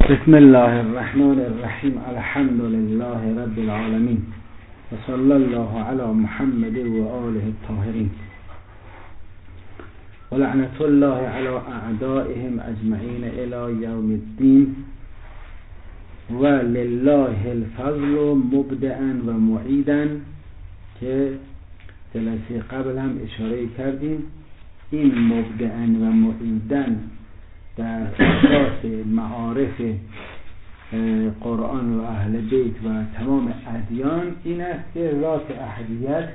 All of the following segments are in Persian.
بسم الله الرحمن الرحیم. الحمد لله رب العالمین و صلی الله علی محمد و آله الطاهرین و لعنت الله علی اعدائهم اجمعین الی یوم الدین و لله الفضل مبدعا و معیدا که جلسه قبل هم اشاره کردیم. این مبدعا و معیدا در اساس معارف قرآن و اهل بیت و تمام ادیان این است که ذات احدیت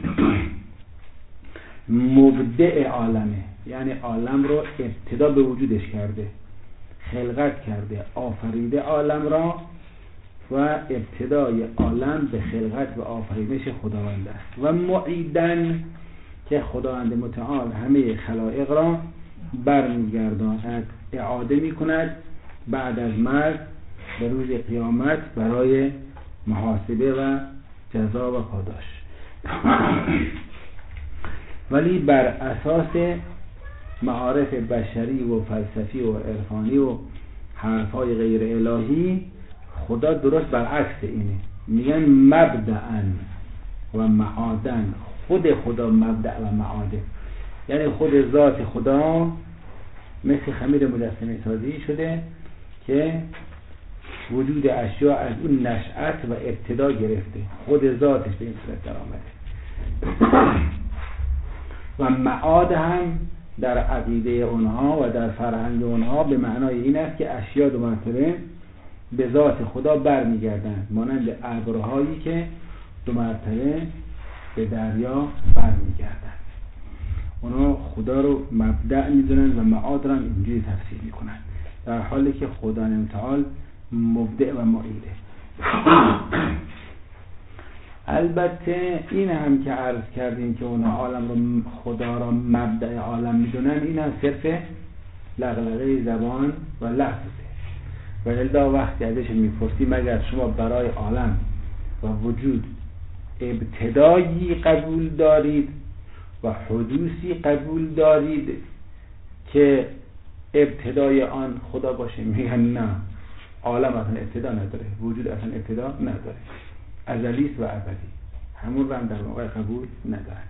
مبدع عالمه، یعنی عالم رو ابتدا به وجودش کرده، خلقت کرده، آفریده عالم را و ابتدای عالم به خلقت و آفرینش خداوند است. و معیدن که خداوند متعال همه خلائق را برمیگرداند، اعاده میکند بعد از مرگ به روز قیامت برای محاسبه و جزا و پاداش. ولی بر اساس معارف بشری و فلسفی و عرفانی و حرفای غیر الهی خدا درست برعکس اینه، میگن مبدأ و معادن. خود خدا مبدأ و معاده، یعنی خود ذات خدا مثل خمیر مجسمه سازی شده که وجود اشیاء از اون نشأت و ابتدا گرفته، خود ذاتش به این صورت در آمده. و معاد هم در عقیده اونها و در فرهنگ اونها به معنای این است که اشیاء دو مرتبه به ذات خدا برمیگردند، مانند ابرهایی که دو مرتبه به دریا برمیگردند. اونا خدا رو مبدأ میدونن و معاد رو اینجوری تفسیر میکنن، در حالی که خدا متعال مبدع و معیده. البته این هم که عرض کردیم که اونا عالم رو خدا را مبدع عالم میدونن، این هم صرف لغلغه زبان و لفظه. و الا وقتی ازش میپرسیم مگر شما برای عالم و وجود ابتدایی قبول دارید و حدوثی قبول دارید که ابتدای آن خدا باشه؟ میگن نه، عالم اصلا ابتدا نداره، وجود اصلا ابتدا نداره، ازلی است و ابدی، همون رو هم در واقع قبول نداره.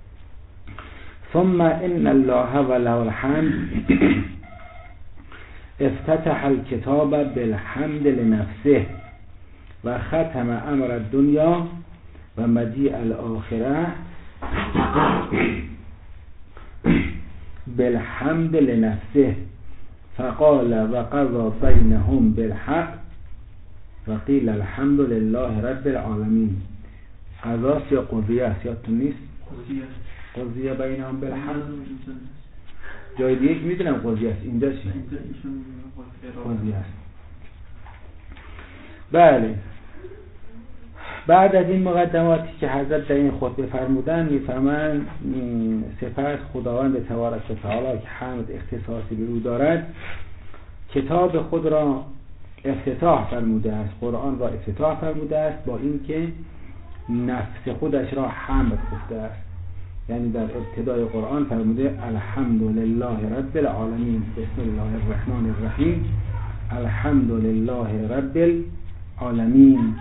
ثم ان الله وله الحمد افتتح الكتاب بالحمد لنفسه و ختم امر الدنیا و مجیء الاخره بالحمد لنفسه فقال وقضى بينهم بالحق وقيل الحمد لله رب العالمين. قضاست یا قضیه است؟ یادتون نیست؟ قضیه بینهم بالحق. جای دیگه که میدونم قضیه است، اینجا چی؟ قضیه است. بله. بعد از این مقدماتی که حضرت در این خطبه فرمودن، میفرمایند سپس خداوند تبارک و تعالی که حمد اختصاصی به او دارد کتاب خود را افتتاح فرموده است، قرآن را افتتاح فرموده است با اینکه نفس خودش را حمد گفته است. یعنی در ابتدای قرآن فرموده الحمدلله رب العالمین، بسم الله الرحمن الرحیم، الحمدلله رب العالمین.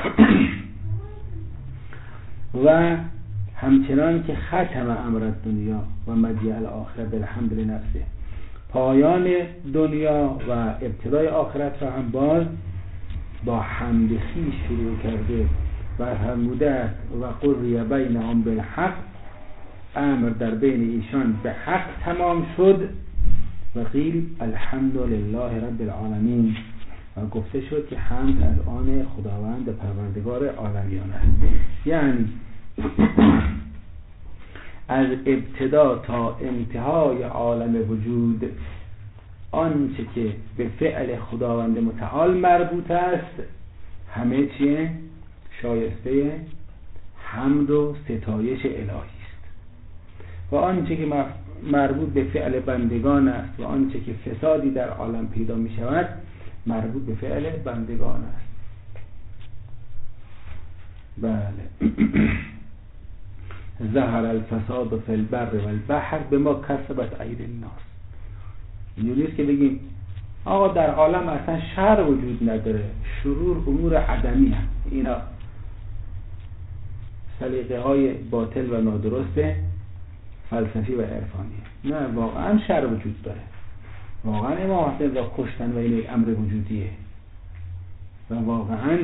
و همچنان که ختم امر دنیا و مجیء الاخره بالحمد لنفسه، پایان دنیا و ابتدای آخرت را هم باز با حمد خویش شروع کرده و فرموده است و قضی بینهم بالحق، امر در بین ایشان به حق تمام شد. و قیل الحمدلله رب العالمین، و گفته شد که حمد از آن خداوند پروردگار عالمیان است. یعنی از ابتدا تا انتهای عالم وجود آنچه که به فعل خداوند متعال مربوط است همه چیه؟ شایسته حمد و ستایش الهی است. و آنچه که مربوط به فعل بندگان است و آنچه که فسادی در عالم پیدا می شود مربوط به فعل بندگان است. بله. ظهر الفساد فی البر والبحر بما کسبت ایدی الناس. اینجوری است که بگیم آقا در عالم اصلا شر وجود نداره، شرور امور عدمی هست. اینا سلیقه های باطل و نادرست فلسفی و عرفانی. نه، واقعا شر وجود داره، واقعا امام حسین را کشتن و این یک امر وجودیه و واقعا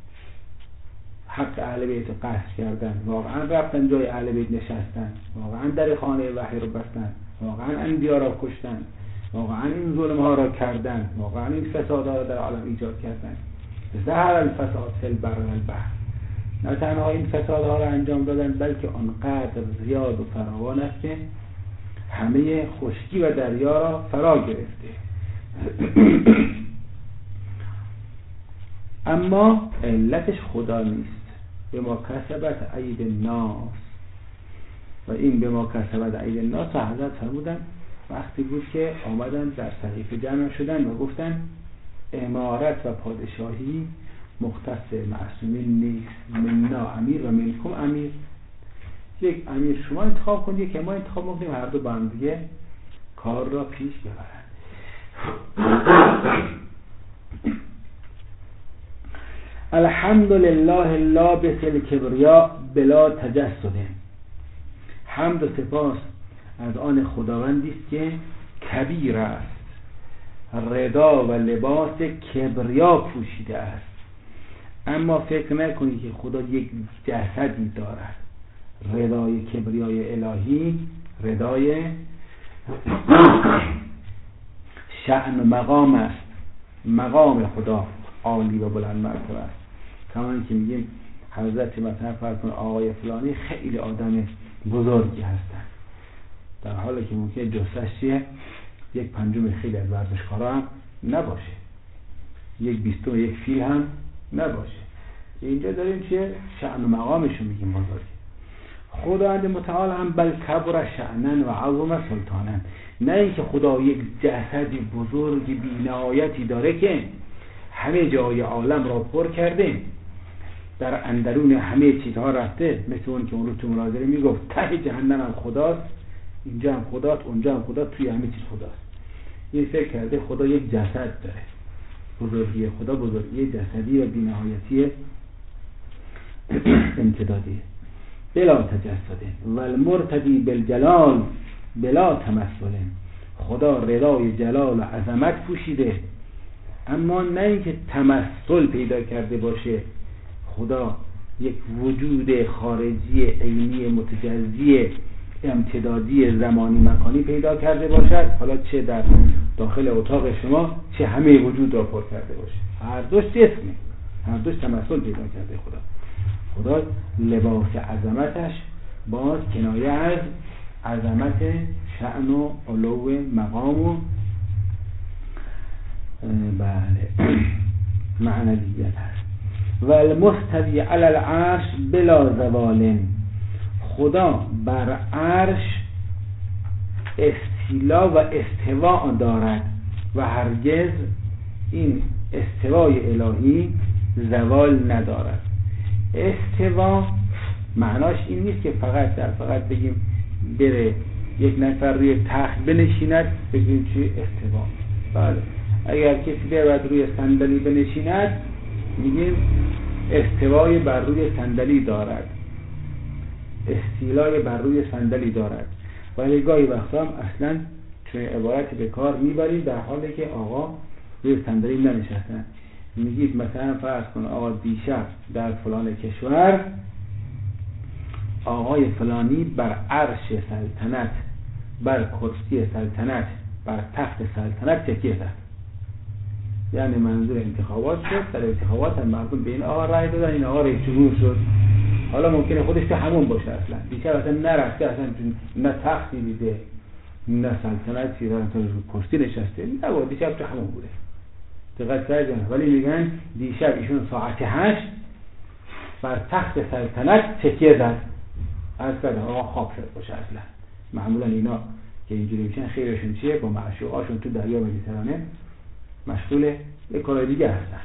حق اهل بیت رو قصد کردن، واقعا رفتن جای اهل بیت نشستن، واقعا در خانه وحی رو بستن، واقعا انبیا را کشتن، واقعا این ظلم ها را کردن، واقعا این فساد ها را در عالم ایجاد کردن. ظهر الفساد فی البر و البحر. نه تنها این فساد ها را انجام دادن، بلکه آنقدر زیاد و فراوان است که همه خشکی و دریا را فرا گرفته. اما علتش خدا نیست، به ما کسبت اید الناس. و این به ما کسبت اید الناس حضرت فرمودن وقتی بود که آمدن در صحیفه جمع شدن و گفتن امارت و پادشاهی مختص معصومین نیست، مننا امیر و منکم امیر. یک امیر شما انتخاب کنید که ما انتخاب کنیم، هر دو با هم دیگه کار را پیش ببرن. الحمدلله لابس الکبریا بلا تجسد. حمد و سپاس از آن خداوندی است که کبیر است، رضا و لباس کبریا پوشیده است. اما فکر نکنید که خدا یک جسدی دارد. ردای کبریای الهی ردای شأن و مقام است. مقام خدا عالی و بلند مرتبه است. کما که میگیم حضرت مثلا فرض کن آقای فلانی خیلی آدم بزرگی هستن، در حالی که ممکنه جثه‌اش چیه؟ یک پنجم خیلی از ورزشکارا هم نباشه، یک بیستم یک فیل هم نباشه. اینجا داریم چیه؟ شأن و مقامشو میگیم بزرگی. خداوند متعال هم بل کبر شأنن و عظم سلطانن. نه اینکه خدا یک جسدی بزرگ بی‌نهایتی داره که همه جای عالم را پر کرده، در اندرون همه چیزها رفته، مثل اون که اون رو تو مناظره میگفت ته جهنم هم خداست، اینجا هم خداست، اونجا هم خداست، توی همه چیز خداست. این فکر کرده خدا یک جسد داره. بزرگی خدا بزرگی جسدی و بی‌نهایتی امتدادی بلا تجسد و المرتدی بالجلال بلا تمثل. خدا ردای جلال و عظمت پوشیده، اما نه اینکه تمثل پیدا کرده باشه. خدا یک وجود خارجی عینی متجزی امتدادی زمانی مکانی پیدا کرده باشد، حالا چه در داخل اتاق شما چه همه وجود را پر کرده باشه. هر دوش جسمه، هر دوش تمثل پیدا کرده خدا. خدا لباس عظمتش باز کنایه از عظمت شأن و علو مقام و بله معنویت هست. و المستوی علی العرش بلا زوال. خدا بر عرش استیلا و استواء دارد و هرگز این استوای الهی زوال ندارد. استوا معناش این نیست که فقط بگیم بره یک نفر روی تخت بنشیند بگیم چی استوا. بله، اگر کسی بره روی صندلی بنشیند میگیم استوای بر روی صندلی دارد، استیلای بر روی صندلی دارد. ولی گاهی وقتا هم اصلا چون عبارتی به کار میبرید در حالی که آقا روی صندلی ننشستن. میگید مثلا فرض کن آقا دیشب در فلان کشور آقای فلانی بر عرش سلطنت، بر کرسی سلطنت، بر تخت سلطنت تکیه زد. یعنی منظور انتخابات شد، در انتخابات هم مردم به این آقا رای دادن، این آقا رئیس جمهور شد. حالا ممکنه خودش تو همون باشه، اصلا دیشب اصلا نرفته، اصلا نه تختی دیده نه سلطنتی، نه کرسی نشسته، نه دیشب تو همون بوده. دقت کردن؟ ولی میگن دیشب ایشون ساعت 8 بر تخت سلطنت تکیه زد. اصلا آقا خواب شد باشه. اصلا معمولا اینا که اینجوری میشن خیرشون چیه؟ با معشوقاشون تو دریا مدیترانه مشغول یک کار دیگه هستن.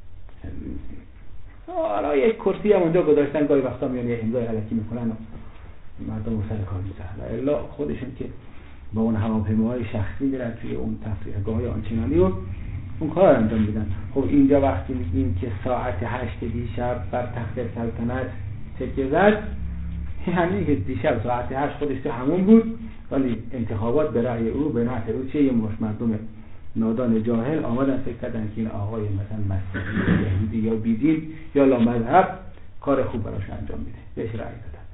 حالا یک کرسی هم اونجا گذاشتن، گاهی وقتا میان یه امضای الکی میکنن و مردم سر کار میذارن. الا خودشون که با اون هواپیماهای شخصی میرن توی اون تفریحگاه‌های آنچنانی و اون کار انجام میدن. خب اینجا وقتی میگیم که ساعت 8 دیشب بر تخت سلطنت تکیه زد، همین که دیشب ساعت 8 خودش تو همون بود، ولی انتخابات به رأی او به نفع او چه یه مردم نادان جاهل آمدن فکر کردن که این آقای مثلا مسیحی یا یهودی یا بیدین یا لامذهب کار خوب براش انجام میده، بهش رأی دادن.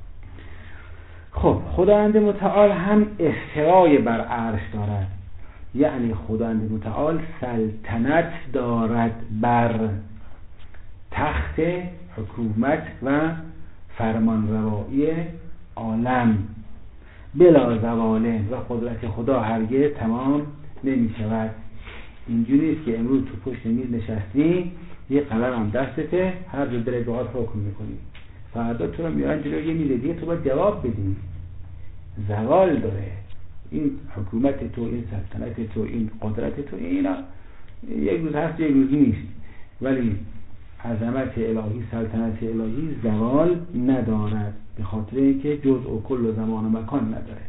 خب خداوند متعال هم استوای بر عرش دارد، یعنی خداوند متعال سلطنت دارد بر تخت حکومت و فرمانروایی عالم بلا زواله و قدرت خدا هرگز تمام نمی شود. اینجوری است که امروز تو پشت میز نشستی، یه قلم هم دستته، هر دو دلت بخواد حکم میکنی، فردا تو رو میارن جلوی یه میز دیگه، تو باید جواب بدی. زوال داره این حکومت تو، این سلطنت تو، این قدرت تو، اینا یک روز هست یک روز نیست، ولی عظمت الهی، سلطنت الهی زوال ندارد، به خاطر اینکه جزء و کل و زمان و مکان نداره.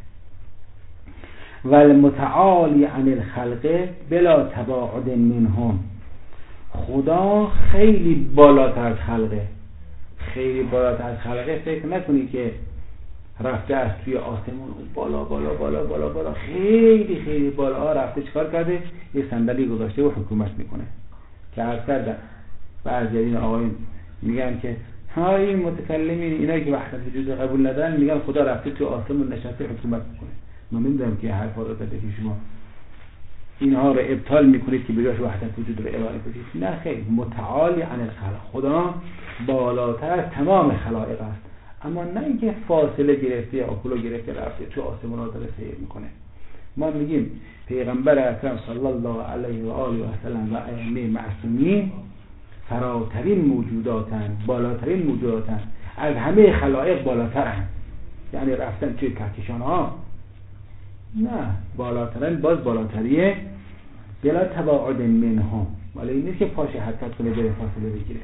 والمتعالی عن الخلق بلا تباعد منهم، خدا خیلی بالاتر از خلقه، خیلی بالاتر از خلقه. فکر نکنی که رفته از توی آسمون بالا بالا بالا بالا بالا خیلی خیلی بالا رفته چیکار کرده؟ یه صندلی گذاشته و حکومت میکنه. که عرض کردم بعضی این آقایون میگن که ها این متکلمین اینایی که وحدت وجود قبول ندارن میگن خدا رفته توی آسمون نشسته حکومت میکنه. من نمیدونم که حرفا رو زده که شما اینها رو ابطال میکنید که بجاش وحدت وجود رو ارائه بدید. نه خیر، متعالی عن الخلق، خدا بالاتر از تمام خلائق است، اما نه اینکه فاصله گرفته یا اکولو گرفته رفته تو آسمان ها داره سیر میکنه. ما میگیم پیغمبر اکرم صلی الله علیه و آله و سلم و ائمه معصومین فراترین موجوداتن، بالاترین موجوداتن، از همه خلائق بالاترن، یعنی رفتن توی کهکشان ها نه، بالاترن، باز بالاتریه بلا تباعد منهم، ولی این نیست که پاشه حرکت کنه بره فاصله بگیره.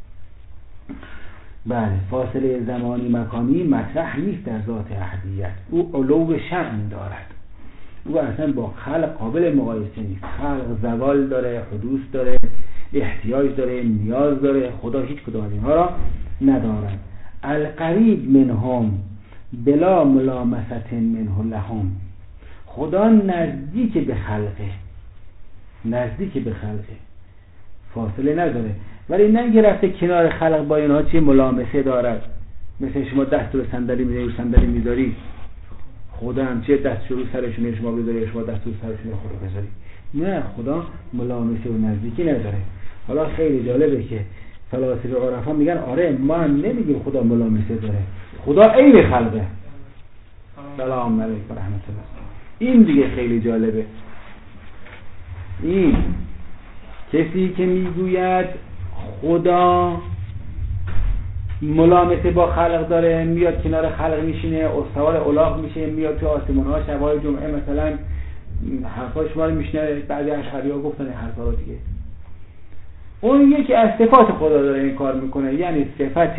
بله، فاصله زمانی مکانی مطرح نیست در ذات احدیت، او علو شأن دارد، او اصلا با خلق قابل مقایسه نیست. خلق زوال داره، حدوث داره، احتیاج داره، نیاز داره، خدا هیچ کدوم از اینها را ندارد. القریب منهم بلا ملامست منه لهم، خدا نزدیک به خلقه، نزدیک به خلقه، فاصله نداره، ولی نه رفته کنار خلق با اینها چه ملامسه دارد. مثل شما دست رو صندلی میذاری، صندلی میذاری، خدا هم چه دست رو سرشون شما بذاری، شما دست رو سرشون خدا بذاری. نه، خدا ملامسه و نزدیکی نداره. حالا خیلی جالبه که فلاسفه عرفا میگن آره ما هم نمیگیم خدا ملامسه داره، خدا عین خلقه. سلام علیکم و رحمت الله. این دیگه خیلی جالبه. این کسی که میگوید خدا ملامسه با خلق داره، میاد کنار خلق میشینه، استوار الاغ میشه، میاد تو آسمان ها شبای جمعه مثلا حرفای شما رو میشنه، بعضی اشعری ها گفتن حرفا رو دیگه، اون یکی از صفات خدا داره این کار میکنه، یعنی صفت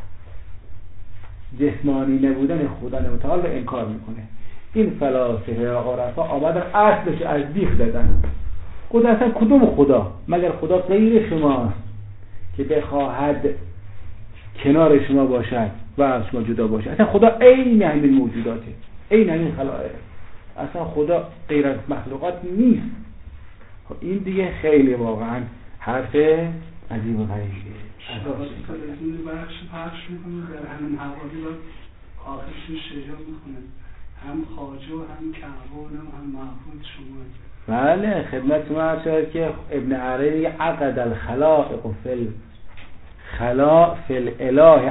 جسمانی نبودن خدا متعال رو انکار میکنه. این فلاسفه عرفا آمدن اصلش از بیخ دادن، خدا اصلا کدوم خدا مگر خدا غیر شماست که بخواهد کنار شما باشد و از شما جدا باشد؟ اصلا خدا عین همین موجوداته، عین همین خلائق، اصلا خدا غیر از مخلوقات نیست. این دیگه خیلی واقعا حرف عجیب و غریبیه. تلویزیون پخش میکنه در همین حوالی و آخرش شجاع میکنه، هم خواجه و هم کعبه و هم معبود شما. بله، خدمت شما عرض شد که ابن عربی عقد الخلائق فی الخلا فی الاله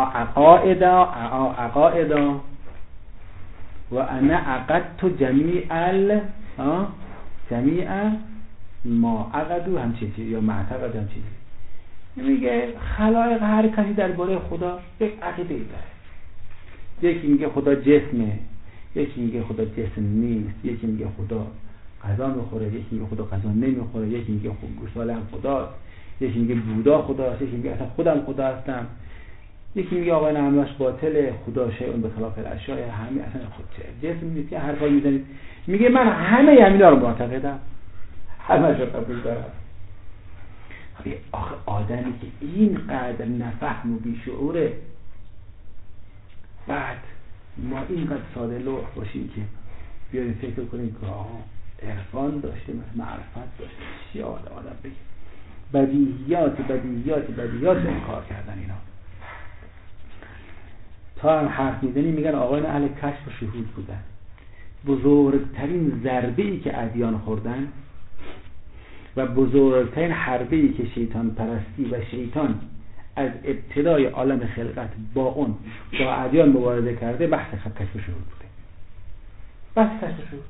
عقائدا و انا عقدت جمیع ما عقدو هم چیزی یا معتقد هم چیزی. میگه خلائق هر کسی درباره خدا یک عقیده ای داره. یکی میگه خدا جسمه، یکی میگه خدا جسم نیست، یکی میگه خدا غذا میخوره، یکی میگه خدا غذا نمیخوره، یکی میگه گوساله هم خداست، یکی میگه بودا خداست، یکی میگه اصلا خودم خدا هستم. یکی میگه آقای نعماش باطله، خدا شیء به خلاف الاشیاء، همین اصلا خود جسم نیست که حرفا میزنید. میگه من همه همینا رو معتقدم، همه‌شو قبول دارم. آخه آدمی که اینقدر نفهم و بیشعوره، بعد ما اینقدر ساده لوح باشیم که بیاریم فکر کنیم که عرفان داشته، معرفت داشته، چی آدم بگه بدیهیات به کار کردن اینا. تا هم حرف میزنی میگن آقایان اهل کشف و شهود بودن. بزرگترین ضربه‌ای که ادیان خوردن و بزرگترین حربه‌ای که شیطان پرستی و شیطان از ابتدای عالم خلقت با ادیان مبارزه کرده، بحث کشف و شهود بوده. بحث کشف و شهود.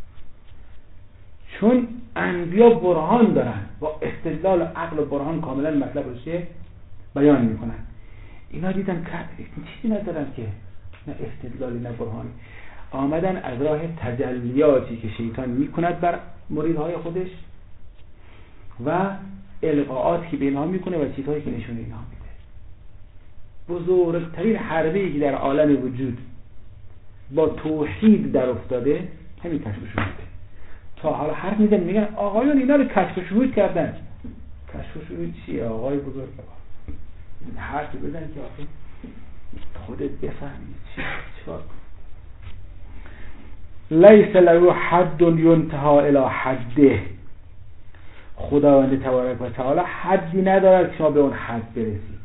چون انبیا برهان دارن، با استدلال عقل و برهان کاملا مطلب رو بیان میکنن. اینا دیدن که چیزی ندارن که نه استدلالی نه برهانی، آمدن از راه تجلیاتی که شیطان میکند بر مریدهای خودش و القاءاتی که به اینها میکنه و چیزهایی که نشون اینها میده. بزرگترین حربه‌ای که در عالم وجود با توحید در افتاده همین کشف و شهوده. تا حالا حرف میزنن میگن آقایون اینا رو کشف و شهود کردن. کشف و شهود چیه آقای بزرگ؟ حرف بزن که آخه خودت بفهمی چیکار کنی. لیس له حد ینتهی الی حده. خداوند تبارک و تعالی حدی ندارد که شما به اون حد برسی.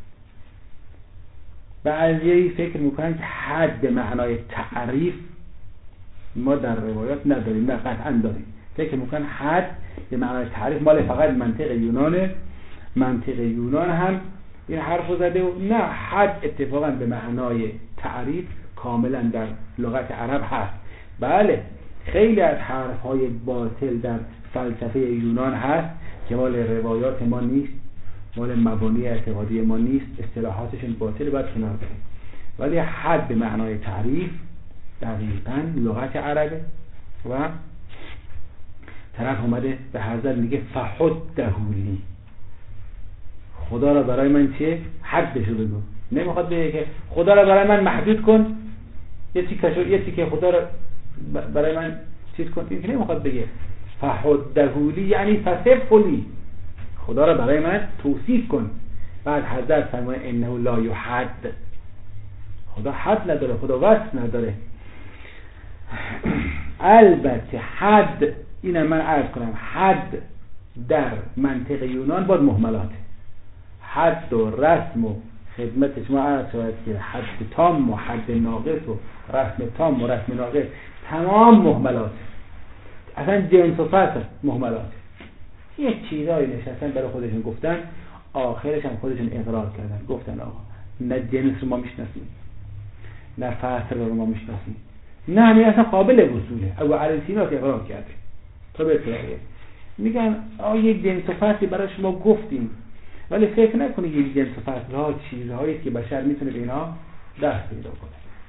بعضی فکر میکنن که حد به معنای تعریف ما در روایات نداریم، نه قطعا داریم. فکر میکنن حد به معنای تعریف مال فقط منطق یونانه. منطق یونان هم این حرفو زده و نه، حد اتفاقا به معنای تعریف کاملا در لغت عرب هست. بله خیلی از حرفهای باطل در فلسفه یونان هست که مال روایات ما نیست، مال مبانی اعتقادی ما نیست، اصطلاحاتشون باطل، باید کنار بریم. ولی حد به معنای تعریف دقیقاً لغت عربه و طرف اومده به حضرت میگه فحدهولی، خدا را برای من چه؟ حدشو بگو. نمیخواد بگه که خدا را برای من محدود کن، یه تیکه خدا را برای من چیز کن، این که نمیخواد بگه. فحدهولی یعنی فصفلی، خدا را برای من توصیف کن. بعد حضرت فرمود انه لا یحد، خدا حد نداره، خدا وصف نداره. البته حد، اینم من عرض کنم، حد در منطق یونان باید مهملاته. حد و رسم و خدمت شما عرض شود که حد تام و حد ناقص و رسم تام و رسم ناقص تمام مهملاته، اصلا جنس و فصل مهملاته. یه چیزایی نشستن برای خودشون گفتن، آخرش هم خودشون اقرار کردن، گفتن آقا نه جنس رو ما میشناسیم، نه فصل رو ما میشناسیم، نه همین اصلا قابل وصوله. ابو علی سینا اقرار کرده تا به طریقه میگن یک جنس و فصلی برای شما گفتیم، ولی فکر نکنید یک جنس و فصل ها چیزهایی که بشر میتونه به اینا دست پیدا کنه.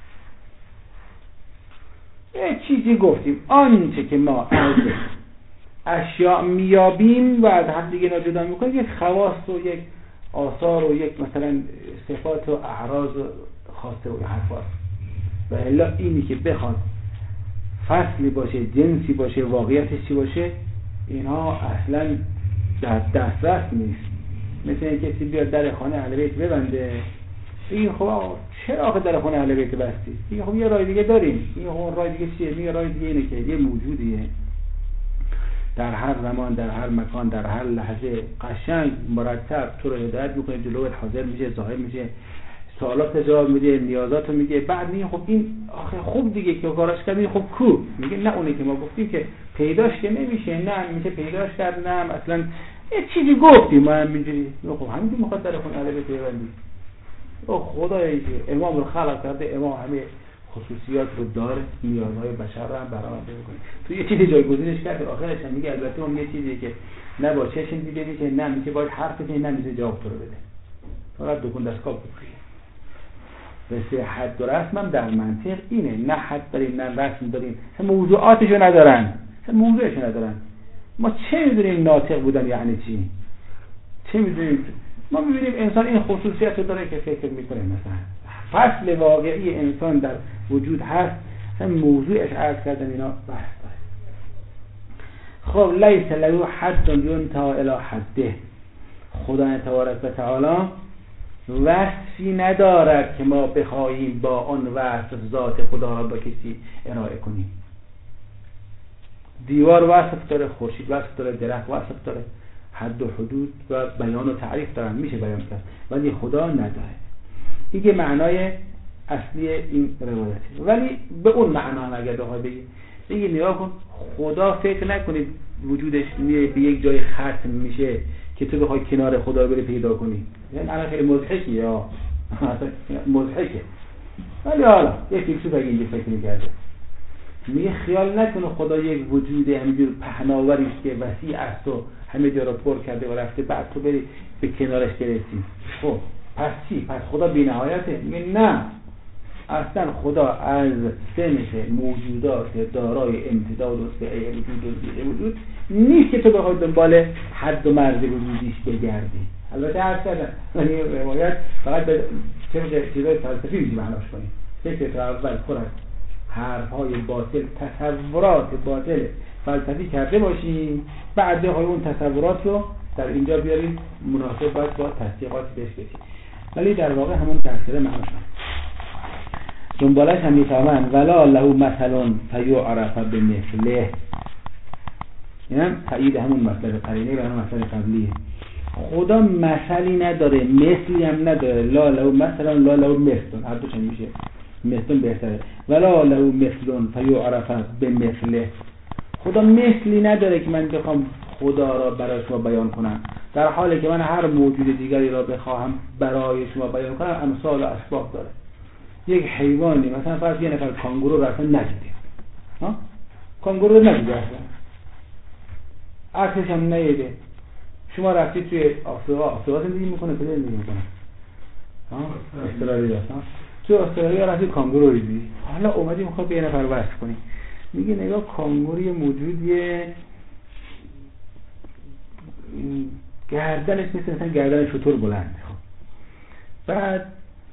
یه چیزی گفتیم، آنچه که ما از اشیاء میابیم و از هم دیگه ناجدا میکنیم یک خواص و یک آثار و یک مثلا صفات و اعراض خاصه و حرفات، و الا اینی که بخواد فصلی باشه، جنسی باشه، واقعیتش چی باشه، اینها اصلا در دسترس نیست. مثل این کسی بیاد در خانه اهل بیت ببنده، این خب چرا آخه در خانه اهل بیت بستی؟ این خب یه راه دیگه داریم. این خب راه دیگه چیه؟ یه راه دیگه اینه که یه موجودیه در هر زمان، در هر مکان، در هر لحظه قشنگ مرتب تو رو هدایت میکنه، جلوت حاضر میشه، ظاهر میشه، سوالات جواب میده، نیازاتو میگه. بعد میگه خب این آخه خوب دیگه که کاراش کردی، خب کو؟ میگه نه، اونه که ما گفتیم که پیداش که نمیشه، نه میشه پیداش کرد، نه اصلا یه چیزی گفتیم ما همینجوری. خب همین میخواد در خونه اهل بیت ببندی. او خدایی که امام رو خلق کرده، امام همه خصوصیات رو داره، نیازهای بشر رو هم برآورده میکنه. تو یه چیزی جایگزینش کرد، آخرش هم میگه البته اون یه چیزیه که نه با چشم دیده میشه، نه میشه باید حرف بزنی، نه میشه جواب تو رو بده. فقط دکون دستگاه بکنی. بسیار حد و رسم هم در منطق اینه، نه حد داریم نه رسم داریم، موضوعاتشو ندارن، موضوعشو ندارن. ما چه میدونیم ناطق بودن یعنی چی؟ چه میدونیم ما می‌بینیم انسان این خصوصیت رو داره که فکر می‌کنه مثلا فصل واقعی انسان در وجود هست، مثلا موضوعش عرض کردم اینا بحث داره. خب لیس له حد ینتهی الی حده، خدا تبارک و تعالی وصفی ندارد که ما بخواهیم با آن وصف ذات خدا را با کسی ارائه کنیم. دیوار وصف داره، خورشید وصف داره، درخت وصف داره، حد و حدود و بیان و تعریف دارن، میشه بیان کرد، ولی خدا نداره. این که معنای اصلی این روایته. ولی به اون معنا هم اگر بخوای بگی نگاه کن، خدا فکر نکنید وجودش به یک جای ختم میشه که تو بخوای کنار خدا بری پیدا کنی. یعنی الان خیلی مضحکی یا مضحکه، ولی حالا یک فیلسوف اگه اینجا فکر میکرده میگه خیال نکنه خدا یک وجود همینجور پهناوری است که وسیع است و همه جا را پر کرده و رفته بعد تو بری به کنارش برسی. خب پس چی؟ پس خدا بی‌نهایته؟ میگه نه، اصلا خدا از سنخ موجودات دارای امتداد و سعه وجود نیست که تو بخوای دنبال حد و مرز وجودیش بگردی. البته عرض کردم ولی روایت فقط به چیزای فلسفی میشه معناش کنیم. فکر اول پر از حرف‌های باطل، تصورات باطل فلسفی کرده باشیم، بعد بخوای اون تصورات رو در اینجا بیاریم مناسب باید با تصدیقات بهش بشیم. ولی در واقع همون تفسیر معناش دنبالش هم میفهمن ولا له مثل فیعرف بمثله، یعنی تایید همون مطلب قرینه و همون مطلب قبلیه. خدا مثلی نداره، مثلی هم نداره. لا له مثلا لا له مثل، هر دوش میشه، مثل بهتره. ولا له مثل فیعرف بمثله، خدا مثلی نداره که من بخوام خدا را برای شما بیان کنم، در حالی که من هر موجود دیگری را بخواهم برای شما بیان کنم امثال و اسباب داره. یک حیوانی مثلا فرض یه نفر کانگورو رو اصلا ندیده، کانگورو رو ندیده اصلا، عکسش هم ندیده، شما رفتید توی آفریقا زندگی میکنه، کجا زندگی میکنه؟ استرالیا. توی استرالیا رفتید کانگورو رو دیدی، حالا اومدی میخواد به یه نفر وصف کنی، میگه نگاه کانگورو یه موجودیه گردنش مثلا گردن شتر بلند، بعد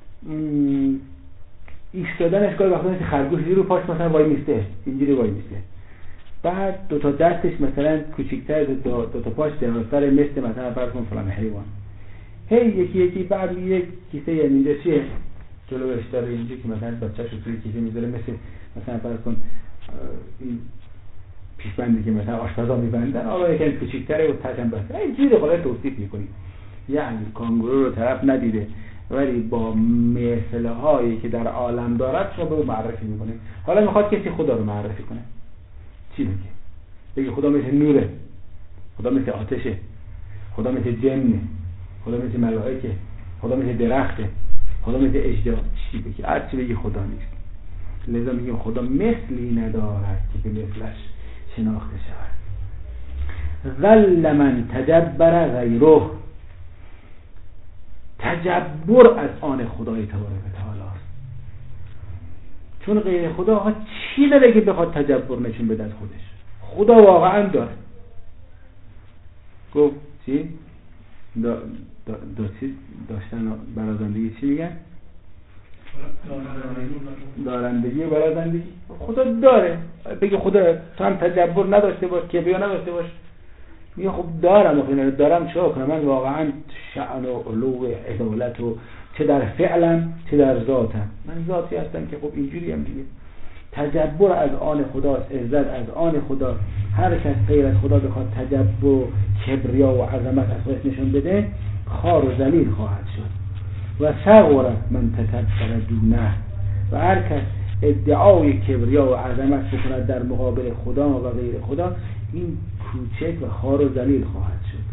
ایستادنش گاهی وقتا مثل خرگوش رو پاش مثلا وای میسته، اینجوری وای میسته، بعد دو تا دستش مثلا کوچیک‌تر، دو تا پاش درازتر مثل فرض کن فلان حیوان، هی یکی بعد یک کیسه اینجا چیه جلوش داره اینجا که مثلا بچه‌شو توی کیسه میذاره، مثلا فرض کن این پیشبندی که مثلا آشپزا میبندن، حالا یکم کوچیک‌تره و تاشم بسته، اینجوری خلاص توصیف می‌کنی. یعنی کانگورو رو طرف ندیده ولی با مثلهایی که در عالم دارد شما به او معرفی میکنه. حالا میخواد کسی خدا رو معرفی کنه، چی بگه؟ بگه خدا مثل نوره، خدا مثل آتشه، خدا مثل جنه، خدا مثل ملائکه، خدا مثل درخته، خدا مثل اژدها، چی بگه؟ هر چی بگه خدا نیست. لذا میگیم خدا مثلی ندارد که به مثلش شناخته شود. ذل من تجبر غیره، تجبر از آن خدای تبارک و تعالی است، چون غیر خدا چی داره که بخواد تجبر نشون بده از خودش؟ خدا واقعا داره. گفت چی؟ داشتن برازندگی چی میگن؟ دارندگی و برازندگی. خدا داره. بگه خدا تو هم تجبر نداشته باش، کبریا نداشته باش، میگه خب دارم چه کنم؟ من واقعا شأن و علو عدالت و چه در فعلم چه در ذاتم، من ذاتی هستم که خب اینجوری هم دیگه. تجبر از آن خداست، عزت از آن خدا. هر کس غیر از خدا بخواد تجبر و کبریا و عظمت از خودش نشون بده، خوار و ذلیل خواهد شد. و صغر من تکبر دونه، و هر کس ادعای کبریا و عظمت بکند در مقابل خدا و غیر خدا، این کوچک و خوار و ذلیل خواهد شد.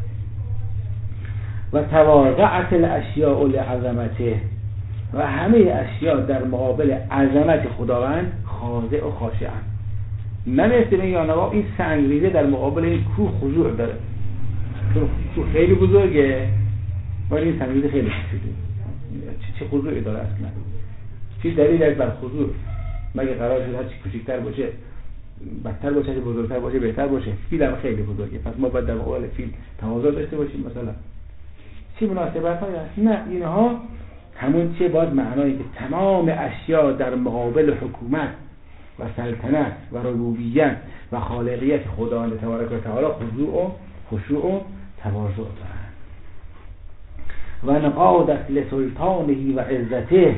و تواضعت الاشیاء لعظمته، و همه اشیاء در مقابل عظمت خداوند خاضع و خاشعن. نمیسته یا این سنگریزه در مقابل این کوه خضوع داره، چون کوه خیلی بزرگه ولی این سنگریزه خیلی کوچیکه. چه خضوعی داره اصلا؟ چی دلیل از بر خضوع؟ مگه قرار شد هر چی کوچیک‌تر باشه بدتر باشه، چه بزرگتر باشه بهتر باشه؟ فیل هم خیلی بزرگه، پس ما باید در مقابل فیل تواضع داشته باشیم مثلا. چی مناسبت هایی هست؟ نه، اینها همون چیه، باید معنایی که تمام اشیا در مقابل حکومت و سلطنت و ربوبیت و خالقیت خداوند تبارک و تعالی خشوع و تواضع دارند. و انقادت لسلطانه و عزته،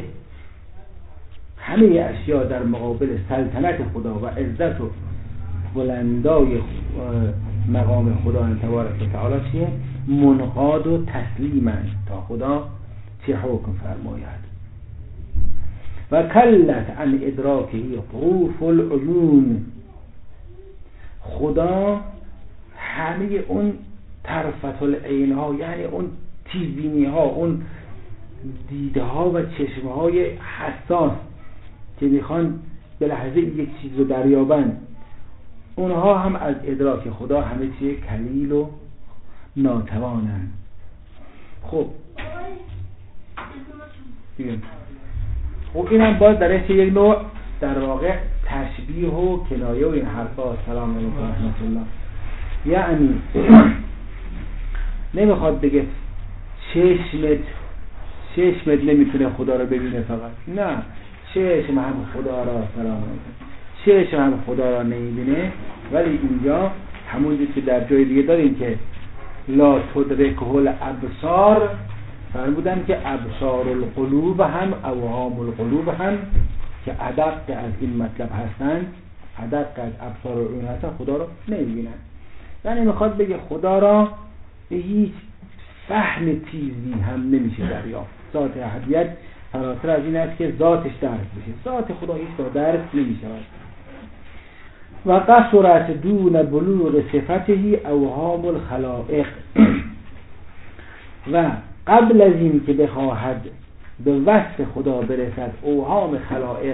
همه اشیا در مقابل سلطنت خدا و عزت و بلندای مقام خداوند تبارک و تعالی چیه؟ منقاد و تسلیمند تا خدا چه حکم فرماید. و کلت عن ادراکه طروف العیون، خدا همه اون طرفت العین ها، یعنی اون تیزبینی ها، اون دیده ها و چشم های حساس که میخوان به لحظه یک چیز رو دریابند، اونها هم از ادراک خدا همه چیه کلیل و ناتوانند. خب این هم باید درش یک نوع در واقع تشبیه و کنایه و این حرفا. سلام علیکم و رحمت الله. یعنی نمیخواد بگه چشمت نمیتونه خدا رو ببینه فقط، نه، چشم هم خدا را سلام علیکم، چشم هم خدا را نمیبینه، ولی اینجا همونجور که در جای دیگه داریم که لا تدرکه الابصار، فرمودن که ابصار القلوب هم اوهام القلوب هم که ادق از این مطلب هستن، ادق از ابصار العیون هستن، خدا رو نمیبینن. یعنی میخواد بگه خدا را به هیچ فهم تیزی هم نمیشه دریافت. ذات احدیت فراتر از این است که ذاتش درک بشه، ذات خدا هیچ را درک نمیشود. و قصرت دون بلوغ صفته اوهام الخلائق، و قبل از این که بخواهد به وصف خدا برسد اوهام خلائق،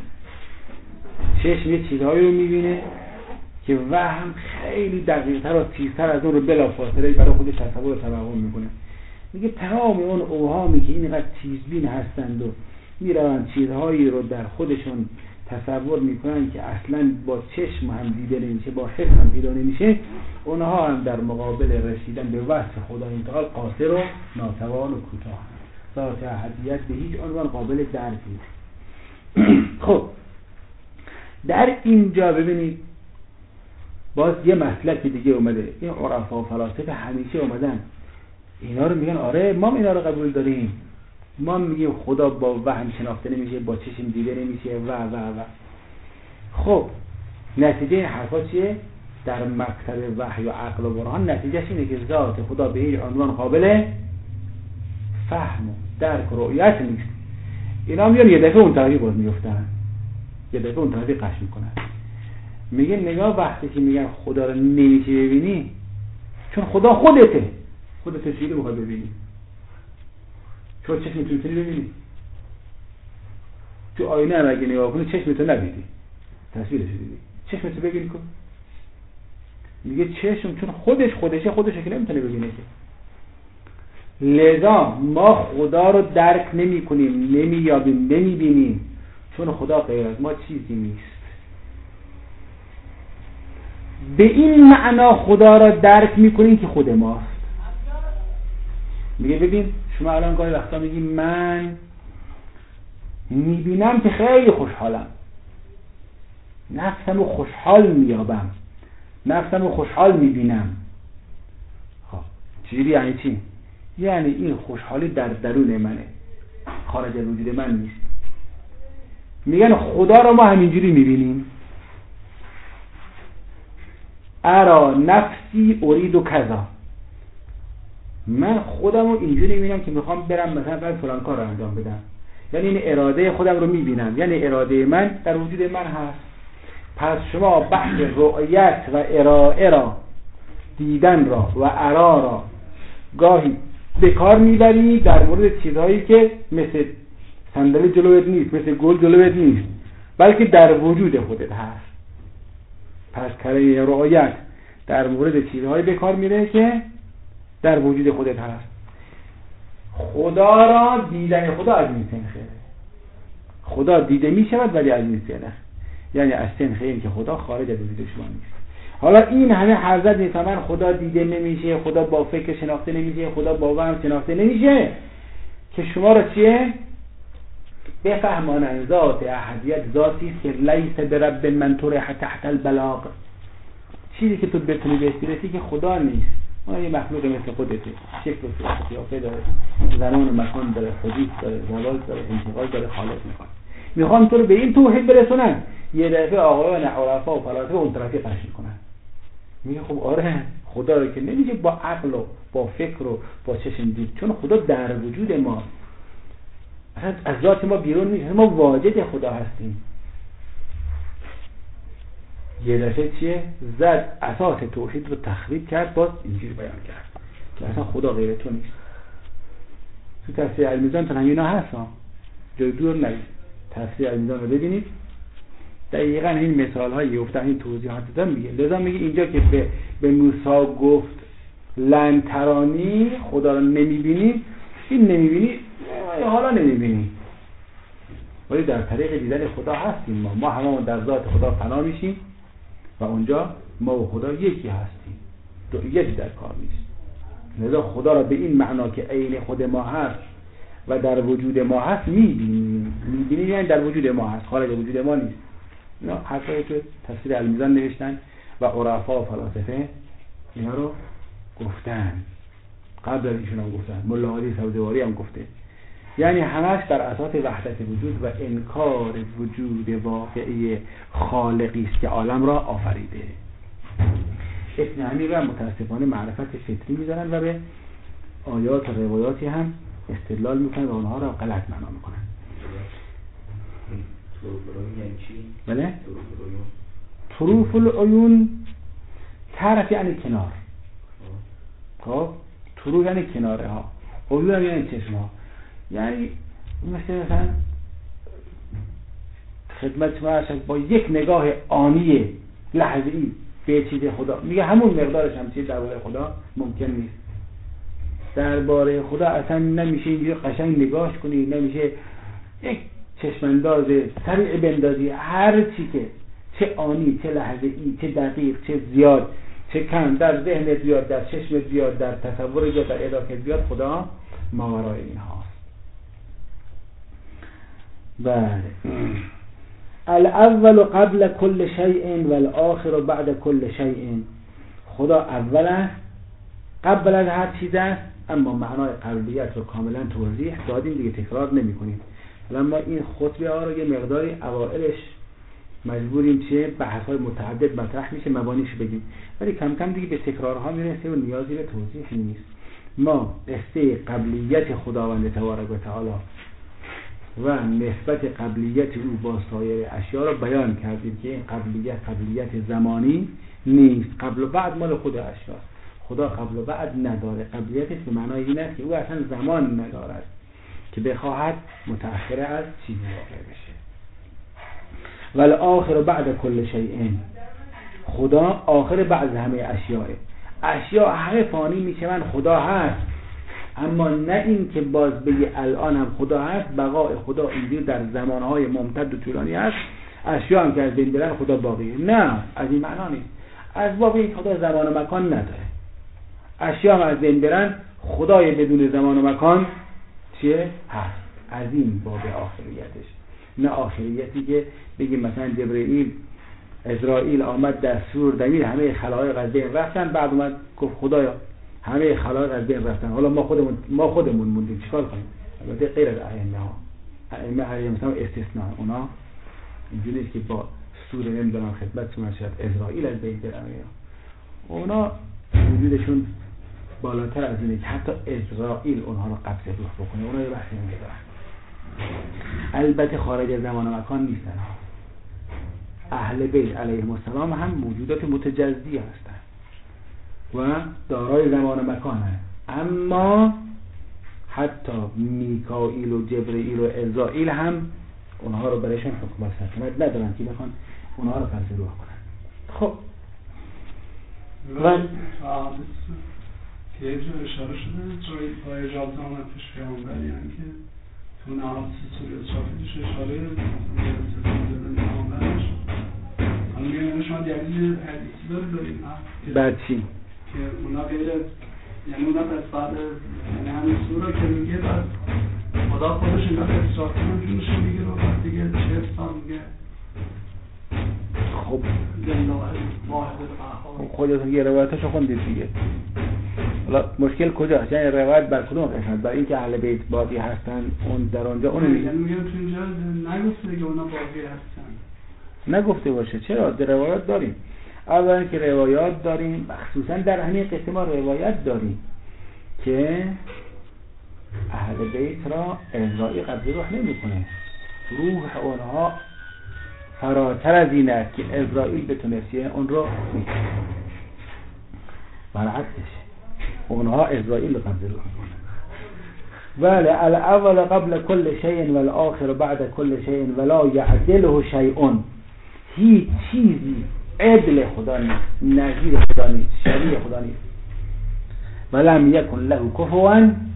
چشم یه چیزهایی رو میبینه که وهم خیلی دقیق‌تر و تیزتر از اون رو بلافاصله برای خودش تصور و توهم میکنه. میگه تمام اون اوهامی که اینقدر تیزبین هستند و میروند چیزهایی رو در خودشون تصور میکنن که اصلا با چشم هم دیده نمیشه، با حس هم دیده نمیشه، اونها هم در مقابل رسیدن به وصف خدا تعالی قاصر و ناتوان و کوتاه. ذات احدیت به هیچ عنوان قابل درک نیست. خب در اینجا ببینید باز یه مسلک دیگه اومده. این عرفا و فلاسفه همیشه اومدن اینا رو میگن آره ما اینا رو قبول داریم، ما میگیم خدا با وهم شناخته نمیشه، با چشم دیده نمیشه و و و. خب نتیجه این حرفا چیه؟ در مکتب وحی و عقل و برهان نتیجهش اینه که ذات خدا به هیچ عنوان قابل فهم و درک و رؤیت نیست. اینا میان یه دفعه اون طرفی باز میفتن، یه دفعه اون طرفی قش میکنن، میگن نگاه وقتی که میگن خدا رو نمیشه ببینی، چون خدا خودته چیزی رو بخواد ببینی، چون چشم میتونی ببینی، تو آینه هم اگه نگاه کنی چشم تو نبینی، تصویرش دیدی، چشم تو ببینی کن. میگه چشم چون خودشه که نمیتونه ببینه که، لذا ما خدا رو درک نمی کنیم، نمییابیم، نمیبینیم، چون خدا غیر از ما چیزی نیست. به این معنا خدا را درک میکنیم که خود ماست. میگه ببین شما الان گاهی وقتا میگی من میبینم که خیلی خوشحالم، نفسم رو خوشحال مییابم، نفسم رو خوشحال میبینم. خب چیزی یعنی چی؟ یعنی این خوشحالی در درون منه، خارج از وجود من نیست. میگن خدا رو ما همینجوری میبینیم، ارا نفسی ارید و کذا، من خودم رو اینجوری میبینم که میخوام برم مثلا فلان کار رو انجام بدم، یعنی این اراده خودم رو میبینم، یعنی اراده من در وجود من هست. پس شما بحث رؤیت و ارائه را، دیدن را و ارا را گاهی به کار میبری در مورد چیزهایی که مثل صندلی جلوت نیست، مثل گل جلوت نیست، بلکه در وجود خودت هست. پس کلمه رؤیت در مورد چیزهایی به کار میره که در وجود خودت هست. خدا را دیدن خدا از این سنخه، خدا دیده میشود ولی از این سنخ، یعنی از سنخه این که خدا خارج از وجود شما نیست. حالا این همه حضرت نیست، من خدا دیده نمیشه، خدا با فکر شناخته نمیشه، خدا با وهم شناخته نمیشه، که شما را چیه؟ بفهمانن ذات احدیت ذاتی است که لیس برب من طرح تحت البلاغ، چیزی که تو بتونی بهش برسی که خدا نیست، اون یه مخلوق مثل خودته، شکل و صورت قیافه داره، زمان و مکان داره، حدود داره، زوال داره، انتقال داره، خالق میخوان تو رو به این توحید برسونن. یه دفعه آقایان عرفا و فلاسفه اون طرفی قش میکنن، میگه خب آره خدا رو که نمیشه با عقل و با فکر و با چشم دید، چون خدا در وجود ما اصلا از ذات ما بیرون نیست، ما واجد خدا هستیم. یه دفعه چیه؟ زد اساس توحید رو تخریب کرد، باز اینجوری بیان کرد که اصلا خدا غیر تو نیست. تو تفسیر المیزان تا همینا هست ها، جای دور نرید، تفسیر المیزان رو ببینید دقیقاً این مثال هایی افتاد، این توضیحات دادم میگه. لذا میگه اینجا که به موسی گفت لن ترانی، خدا رو نمیبینی، این نمیبینی حالا نمیبینی، ولی در طریق دیدن خدا هستیم. ما هممون در ذات خدا فنا میشیم و اونجا ما و خدا یکی هستیم، دویتی در کار نیست. لذا خدا را به این معنا که عین خود ما هست و در وجود ما هست میبینیم، یعنی در وجود ما هست، خارج وجود ما نیست. اینا حرفایی که تفسیر المیزان نوشتن و عرفا و فلاسفه اینا رو گفتن، قبل از ایشون هم گفتن، ملا هادی سبزواری هم گفته، یعنی همش بر اساس وحدت وجود و انکار وجود واقعی خالقی است که عالم را آفریده. اسم همین را متاسفانه معرفت فطری میذارن و به آیات و روایاتی هم استدلال میکنن و اونها را غلط معنا میکنن. بله؟ طروف العیون، طرف یعنی کنار، خب طروف یعنی کناره ها، عیون یعنی چشم ها، یعنی مثلا خدمت شما ارشد با یک نگاه آنی لحظه‌ای به چیز خدا، میگه همون مقدارش هم چیز درباره خدا ممکن نیست. درباره خدا اصلا نمیشه اینجوری قشنگ نگاهش کنی، نمیشه یک چشمانداز سریع بندازی، هر چی که چه آنی، چه لحظه‌ای، چه دقیق، چه زیاد، چه کم، در ذهن زیاد، در چشم زیاد، در تصور زیاد، در ادراک زیاد، خدا ماورای این هاست. بله. الاول قبل كل شيء والآخر بعد كل شيء، خدا اول است، قبل از هر چیز است، اما معنای قبلیت رو کاملا توضیح دادیم دیگه، تکرار نمی کنیم. ما این خطبه ها رو یه مقداری اوائلش مجبوریم چه بحث‌های متعدد مطرح میشه مبانیش بگیم، ولی کم کم دیگه به تکرارها میرسه و نیازی به توضیح نیست. ما قصه قبلیت خداوند تبارک و تعالی و نسبت قبلیت او با سایر اشیاء را بیان کردیم که این قبلیت زمانی نیست، قبل و بعد مال خود اشیاست. خدا قبل و بعد نداره، قبلیتش به معنای این است که او اصلا زمان ندارد که بخواهد متأخر از چیزی واقع بشه. والآخر بعد کل شیء، خدا آخر بعد همه اشیاء همه فانی میشه، من خدا هست، اما نه این که باز بگی الان هم خدا هست، بقای خدا اینجور در زمانهای ممتد و طولانی هست، اشیاء هم که از بین برن خدا باقیه، نه از این معنا نیست. از باب این خدا زمان و مکان نداره، اشیاء هم از بین برن، خدای بدون زمان و مکان چیه؟ هست. از این باب آخریتش، نه آخریتی که بگیم مثلا جبرئیل اسرائیل آمد در سور دمیر همه خلایق از بین رفتن، بعد اومد گفت خدایا همه خلایق از بین رفتن، حالا ما خودمون موندیم چیکار کنیم؟ البته غیر از ائمه ها مثلا استثناء، اونا اینجوری است که با سور نمیدونم خدمتتون شد اسرائیل از بین بره، اونا وجودشون بالاتر از اینه که حتی اسرائیل اونها رو قبض روح بکنه، اونا یه بحثی نمیدارن. البته خارج از زمان و مکان نیستن، اهل بیت علیهم السلام هم موجودات متجزی هستند و دارای زمان و مکان هستند، اما حتی میکائیل و جبرئیل و اسرائیل هم اونها رو برایشون حکم سلطنت ندارن که بخوان اونها رو قبض روح کنن. خب و که یه جا اشاره شده جایی با اجازه آمد پیش پیامبر، یعنی که تو نهاد سوره چافیدش اشاره به پیامبرش، همین یعنی شما دلیل حدیثی داریم بعد چی؟ که اونا غیر یعنی اونا پس بعد یعنی همین سورا که میگه بعد خدا خودش اینا اصراف کنه جونش میگه رو بعد دیگه 40 سال میگه خب واحد القهار خودتون یه روایتاشو خوندید دیگه. حالا مشکل کجاست؟ یعنی روایت بر کدوم قسمت؟ برای اینکه اهل بیت باقی هستن اون در اونجا اون میگه. یعنی میگم تو اینجا نگفته که اونا باقی هستن. نگفته باشه. چرا؟ در روایات داریم. اولا که روایات داریم، خصوصا در همین قسمت ما روایت داریم که اهل بیت را ارضای قبض روح نمیکنه. روح اونها فراتر از این است که اسرائیل بتونسته اون رو میکنه. برعکسش اونها اسرائیل رو قبض روح میکنه. ولی الاول قبل كل شيء والآخر بعد كل شيء ولا يعدله شيء. هیچ چیزی عدل خدا نیست، نظیر خدا نیست، شبیه خدا نیست. ولم یکن له کفوا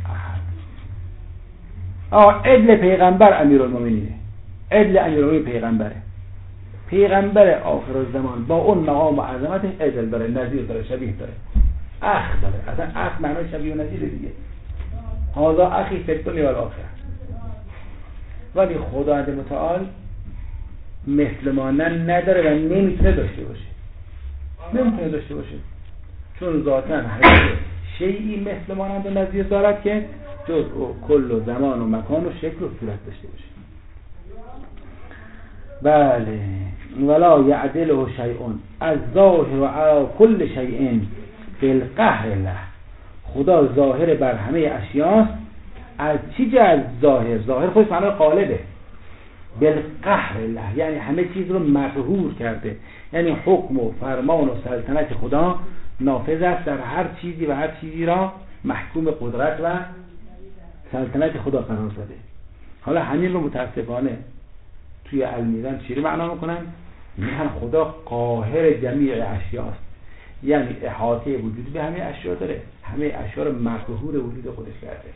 احد. عدل پیغمبر امیرالمومنینه. عدل امیرالمومنین پیغمبره. پیغمبر آخر الزمان با اون مقام و عظمتش عدل داره، نظیر داره، شبیه داره، اخ داره. اصلا اخ معنای شبیه و نظیر دیگه. هذا اخی فی الدنیا والآخرة. ولی خداوند متعال مثل مانند نداره و نمیتونه داشته باشه. چون ذاتاً هر شیئی مثل مانند و نظیر دارد که جز او کل و زمان و مکان و شکل و صورت داشته باشه. بله. ولا یعدله شیء الظاهر علی کل شیء بالقهر الله. خدا ظاهر بر همه اشیاست. از چی جهت ظاهر خودش معنی غالبه. بالقهر الله یعنی همه چیز رو مقهور کرده. یعنی حکم و فرمان و سلطنت خدا نافذ است در هر چیزی و هر چیزی را محکوم قدرت و سلطنت خدا قرار داده. حالا همین رو متاسفانه توی المیزان چی رو معنا میکنن؟ میگن خدا قاهر جمیع اشیاست. یعنی احاطه وجود به همه اشیا داره، همه اشیا رو مقهور وجود خودش کرده.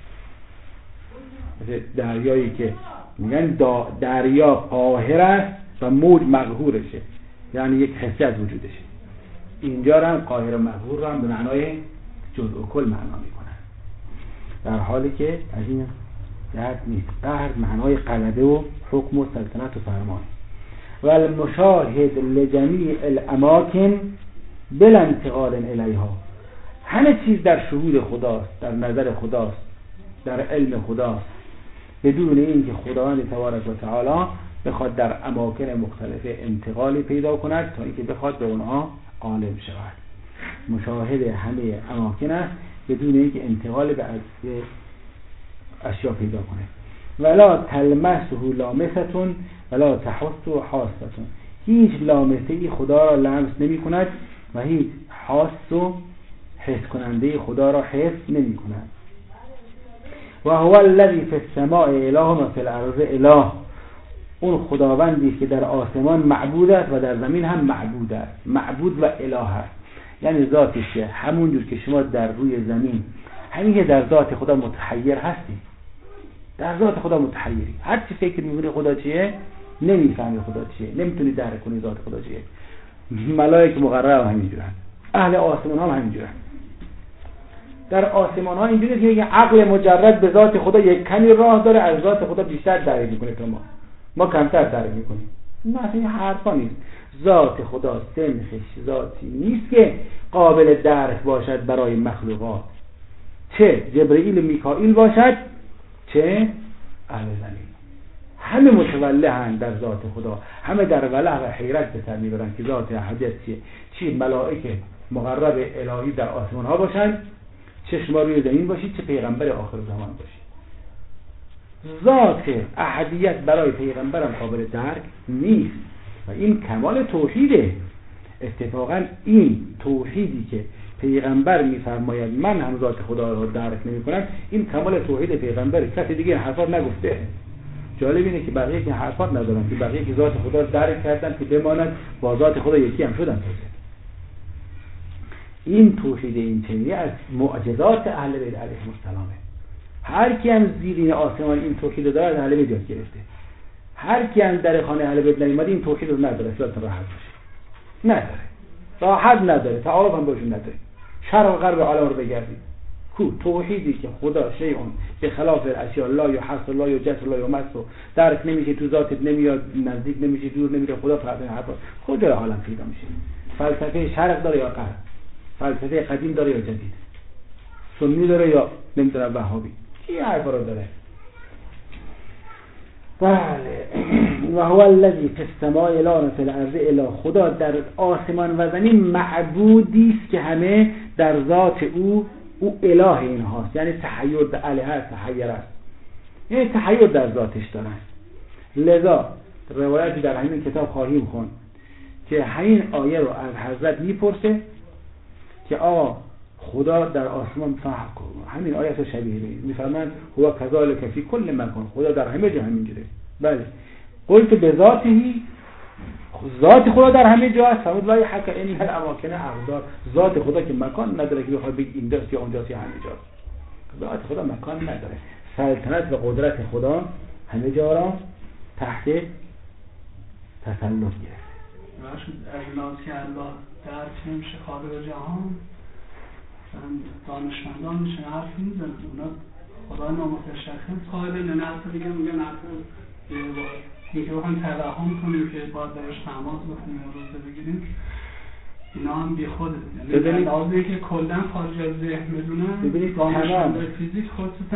مثل دریایی که میگن دریا قاهر است و موج مقهورشه، یعنی یک حصه از وجودشه. اینجا هم قاهر و مقهور رو هم به معنای جزء و کل معنا میکنن، در حالی که از این جهت نیست. قهر معنای غلبه و حکم و سلطنت و فرمان. و المشاهد لجمیع الاماکن بلا انتقال الیها. همه چیز در شهود خداست، در نظر خداست، در علم خداست، بدون اینکه خداوند تبارک و تعالی بخواد در اماکن مختلف انتقالی پیدا کند تا اینکه بخواد به اونها عالم شود. مشاهد همه اماکن است بدون اینکه انتقال به اشیا پیدا کنه. ولا تلمسه لامستون ولا تحسه حاستون. هیچ لامسه‌ای خدا را لمس نمی کند و هیچ حاس و حس کننده خدا را حس نمی کند. و هو الذی فی السماء اله و فی الارض اله. اون خداوندی که در آسمان معبود است و در زمین هم معبود است. معبود و اله است. یعنی ذاتش همون جور که شما در روی زمین همین که در ذات خدا متحیر هستی، در ذات خدا متحیری، هر چی فکر می‌کنی خدا چیه نمی‌فهمی خدا چیه، نمی‌تونی درک کنی ذات خدا چیه. ملائکه مقرب همینجورن، اهل آسمان هم همینجورن. در آسمان ها اینجوریه که یه عقل مجرد به ذات خدا یک کمی راه داره، از ذات خدا بیشتر درک می‌کنه تا ما کمتر درک می‌کنیم. نه این حرفا نیست. ذات خدا سنخش ذاتی نیست که قابل درک باشد برای مخلوقات، چه جبرئیل و میکائیل باشد چه اهل زمین. همه متوله‌اند در ذات خدا، همه در ولع و حیرت به سر میبرند که ذات احدیت چیه. چه ملائکه مقرب الهی در آسمان ها باشند، چه شما روی زمین باشید، چه پیغمبر آخر زمان باشید. ذات احدیت برای پیغمبرم قابل درک نیست و این کمال توحیده. اتفاقا این توحیدی که پیغمبر میفرماید من هم ذات خدا را درک نمی‌کنم، این کمال توحید پیغمبر. کسی دیگه حرفات نگفته. جالب اینه که بقیه که حرفات ندارن، که بقیه که ذات خدا درک کردن که بماند با ذات خدا یکی هم شدن. این توحید این چنینی از معجزات اهل بیت علیهم السلام. هر کی هم زیر این آسمان این توحید داره از اهل بیت یاد گرفته. هر کی هم در خانه اهل بیت نمیاد این توحید رو نداره، خیالتون راحت باشه. نداره، راحت نداره، تعارف هم باشون نداره. شرق و غرب عالم رو بگردید کو توحیدی که خدا شیء به خلاف الاشیاء لا یحس لا یجس لا یمس، درک نمیشه، تو ذاتت نمیاد، نزدیک نمیشه، دور نمیره، خدا فقط این حرفا کجا عالم پیدا میشه؟ فلسفه شرق داره یا غرب؟ فلسفه قدیم داره یا جدید؟ سنی داره یا نمیدونم وهابی؟ کی حرفا رو داره؟ بله. و هو الذی فی السماء اله فی الارض اله، خدا در آسمان و زمین معبودی است که همه در ذات او اله اینهاست، یعنی تحیر در اله است، تحیر است، یعنی تحیر در ذاتش دارن. لذا روایتی در همین کتاب خواهیم خوند که همین آیه رو از حضرت میپرسه که آقا خدا در آسمان فرق کنه، همین آیه رو شبیه بید میفرمند هو کذالک فی کل مکان، خدا در همه جا همینجوره. بله. قلت به ذاتی، ذات خدا در همه جا است، فرمود لا یحق ان الاماکن اقدار، ذات خدا که مکان نداره که بخواد بگه اینجاست یا اونجاست یا همه جاست. ذات خدا مکان نداره، سلطنت و قدرت خدا همه جا را تحت تسلط گرفته. از ناز که الله درک نمیشه خالق جهان، دانشمندان میشن حرف میزنن، اونا خدا نامتشخص قائلن، نه حرف دیگه میگن حرف اینکه بخوایم توهم کنیم که باید درش تماس بکنیم و روزه بگیریم، اینا هم بی خوده. یعنی لازمه که کلا خارج از ذهن بدونن. ببینید دانشمندان فیزیک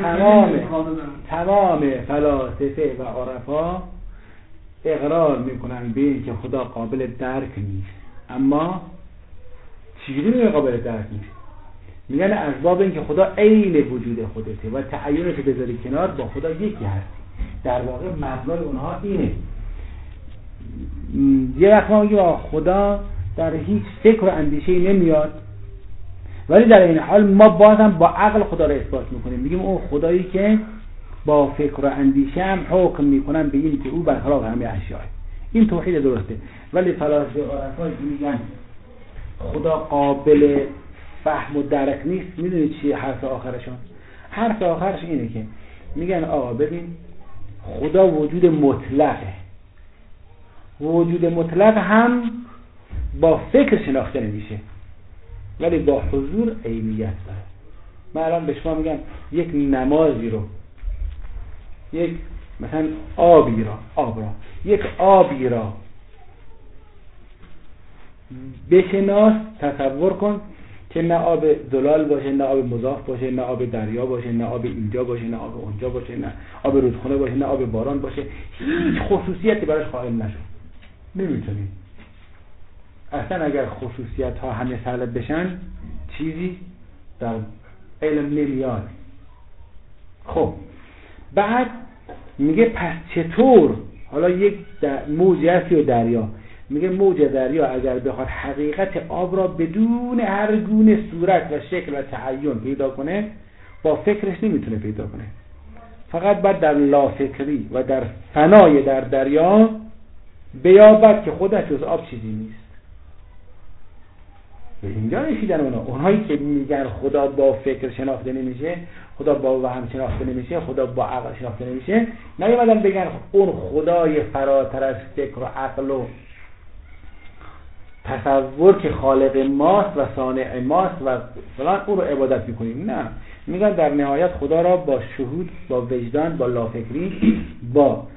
تمام فلاسفه و عرفا اقرار میکنن به این که خدا قابل درک نیست. اما چجوری میگه قابل درک نیست؟ میگن اسباب این که خدا عین وجود خودته و تعینش بذاری کنار، با خدا یکی هستی. در واقع مبنای اونها اینه. یه وقت ما میگیم خدا در هیچ فکر و اندیشه‌ای نمیاد، ولی در این حال ما بازم با عقل خدا رو اثبات میکنیم، میگیم اون خدایی که با فکر و اندیشه هم حکم میکنن به این که او برخلاف همه اشیاء. این توحید درسته. ولی فلاسفه عرفا میگن خدا قابل فهم و درک نیست. میدونید چیه حرف آخرشون؟ حرف آخرش اینه که میگن آقا ببین خدا وجود مطلقه، وجود مطلق هم با فکر شناخته نمیشه، ولی با حضور عینیت داره. من الان به شما میگم یک نمازی رو، یک مثلا آبی را بشناس، تصور کن که نه آب زلال باشه، نه آب مضاف باشه، نه آب دریا باشه، نه آب اینجا باشه، نه آب اونجا باشه، نه آب رودخانه باشه، نه آب باران باشه، هیچ خصوصیتی براش قائل نشو. نمیتونی. اصلا اگر خصوصیت ها همه سلب بشن چیزی در علم نمیاد. خب بعد میگه پس چطور حالا یک موجی هستی و دریا، میگه موج دریا اگر بخواد حقیقت آب را بدون هر گونه صورت و شکل و تعین پیدا کنه، با فکرش نمیتونه پیدا کنه، فقط باید در لافکری و در فنای در دریا بیابد که خودش جز آب چیزی نیست. به اینجا رسیدن اونهایی که میگن خدا با فکر شناخته نمیشه، خدا با وهم شناخته نمیشه، خدا با عقل شناخته نمیشه، نیومدن بگن اون خدای فراتر از فکر و عقل و تصور که خالق ماست و صانع ماست و فلان اون رو عبادت میکنیم. نه، میگن در نهایت خدا را با شهود، با وجدان، با لافکری، با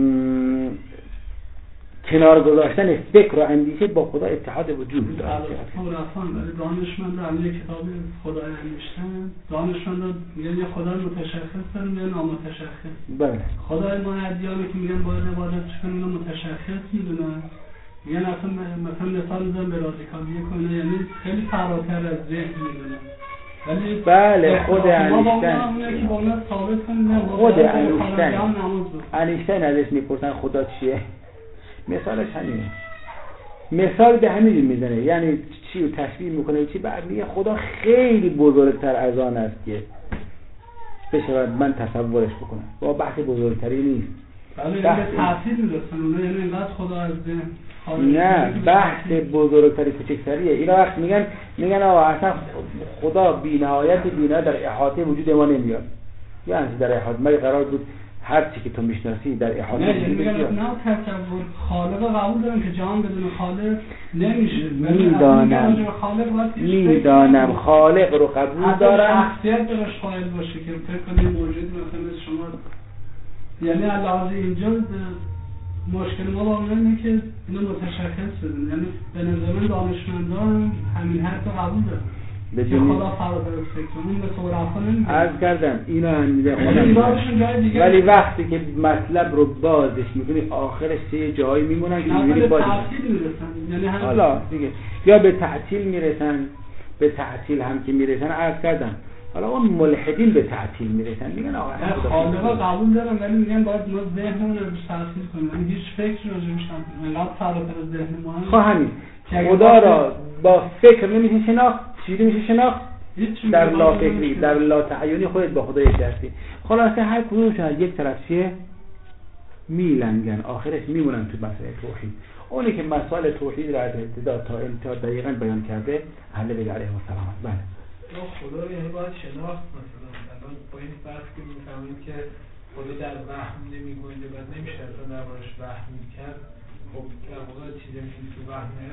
کنار گذاشتن فکر و اندیشه با خدا اتحاد وجود داره. ولی دانشمند در یک کتاب خدای نوشتن، دانشمند میگن یه خدای متشخص دارن یا نامتشخص. بله. خدای ما ادیانی که میگن باید عبادت کنیم متشخص میدونن. میگن مثلا مثال میزنن به رادیکالیه کنه، یعنی خیلی فراتر از ذهن میدونن. ولی بله خود انیشتین، خود انیشتین ازش میپرسن خدا چیه؟ مثالش همینه، مثال به همین میزنه، یعنی چی رو تشبیه میکنه چی، بعد میگه خدا خیلی بزرگتر از آن است که بشود من تصورش بکنم، با بحث بزرگتری نیست. ولی به تأثیر میرسن اونا، یعنی اینقدر خدا از نه بحث بزرگتری کوچکتریه. اینا وقت میگن آقا اصلا خدا بی نهایت در احاطه وجود ما نمیاد، یعنی در احاطه ما قرار بود هر چی که تو میشناسی در احاطه نه تصور خالق قبول دارم که جهان بدون خالق نمیشه. میدانم خالق رو قبول دارم، شخصیت درش قائل باشه که فکر کنید موجود مثلا شما، یعنی علاوه اینجا مشکل ما با اینه که اینو متشخص بدن. یعنی به نظر من دانشمندان همین حرف رو قبول دارن که خدا فراتر از فکرمون به طور افعال نمیگه. عرض کردم اینو هم ولی وقتی که مطلب رو بازش میکنی آخرش یه جایی میمونن که میبینی به تعطیل میرسن. یعنی حالا دیگه یا به تعطیل میرسن، به تعطیل هم که میرسن عرض کردم حالا اون ملحدین به تعطیل میرسن میگن آقا خالق قبول دارم ولی میگن باید ما ذهنمون رو تعطیل کنیم، یعنی هیچ فکر راجعش نداریم، انقدر فراتر از ذهن ما هست. خب همین خدا را با فکر نمیشه شناخت. چیزی میشه شناخت در لا فکری، در لا تعیونی خودت با خدا یک هستی. خلاصه هر کدومشون یک طرف چیه میلنگن، آخرش میمونن تو مسائل توحید. اونی که مسائل توحید را از ابتدا تا انتها دقیقاً بیان کرده اهل بیت علیهم السلام. بله خدا رو یعنی باید شناخت. مثلا الان با این بحث که میفهمیم که خدا در وهم نمیگنجه و نمیشه اصلا دربارش وهم میکرد، خب در واقع چیزی که تو وهمه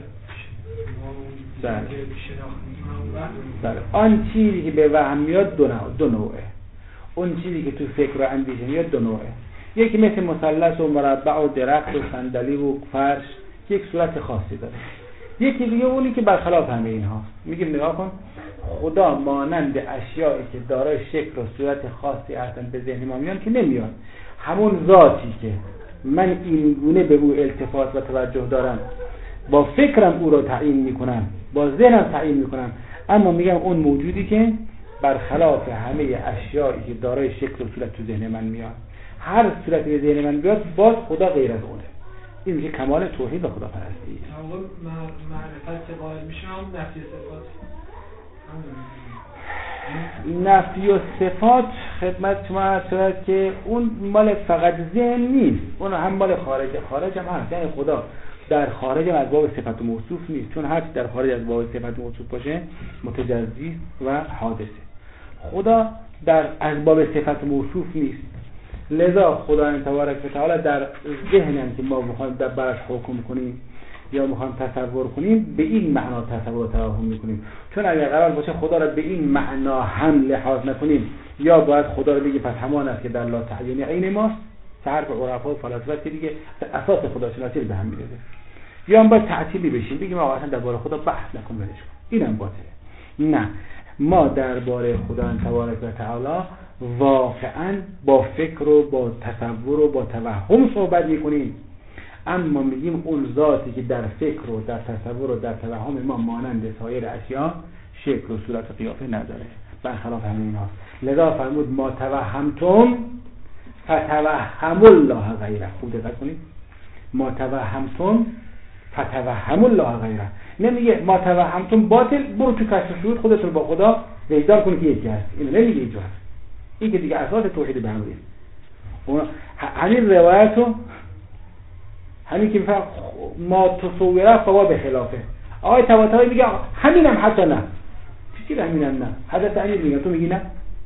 بله. آن چیزی که به وهم میاد دو نوعه. اون چیزی که تو فکر و اندیشه میاد دو نوعه. یکی مثل مثلث و مربع و درخت و صندلی و فرش یک صورت خاصی داره. یکی دیگه اونی که برخلاف همه اینها. میگیم نگاه کن خدا مانند اشیایی که دارای شکل و صورت خاصی هستن به ذهن ما میان که نمیاد. همون ذاتی که من این گونه به او التفات و توجه دارم، با فکرم او رو تعیین میکنم، با ذهنم تعیین میکنم، اما میگم اون موجودی که برخلاف همه اشیایی که دارای شکل و صورت تو ذهن من میاد، هر صورتی به ذهن من بیاد باز خدا غیر از اونه. این میشه کمال توحید و خداپرستی. معرفت که قائل میشه هم نفی صفات. نفی و صفات خدمت شما عرض که اون مال فقط ذهن نیست، اون هم مال خارج هم هست. یعنی خدا در خارج هم از باب صفت و موصوف نیست، چون هر چی در خارج از باب صفت و موصوف باشه متجزی و حادثه. خدا در از باب صفت و موصوف نیست، لذا خدا تبارک و تعالی در ذهنم که ما میخوایم در برش حکم کنیم یا میخوایم تصور کنیم به این معنا تصور و توهم میکنیم. چون اگر قرار باشه خدا را به این معنا هم لحاظ نکنیم، یا باید خدا رو بگیم پس همان است که در لا تعیینی عین ماست، که حرف عرفا و فلاسفه دیگه اساس خداشناسی رو به هم میریزه، یا هم باید تعطیلی بشیم بگیم آقا اصلا درباره خدا بحث نکن ولش کن، اینم باطله. نه، ما درباره خدا تبارک و تعالی واقعا با فکر و با تصور و با توهم صحبت میکنیم، اما میگیم اون ذاتی که در فکر و در تصور و در توهم ما مانند سایر اشیا شکل و صورت و قیافه نداره، برخلاف همین هاست. لذا فرمود ما توهمتم فتوهم الله غیره. خوب دقت کنید، ما توهمتم فتوهم الله غیره. نمیگه ما توهمتم باطل، برو تو کشف شهود خودت رو با خدا ویدار کن که یکی هست. اینو نمیگه اینجا هست. این که دیگه اساس توحید به هم ریخت. همین روایتو همین که میفهم ما تصوره فوا به خلافه. آقای طباطبایی میگه همینم حتی نه. چیزی همینم نه. حضرت امیر میگه تو میگی نه.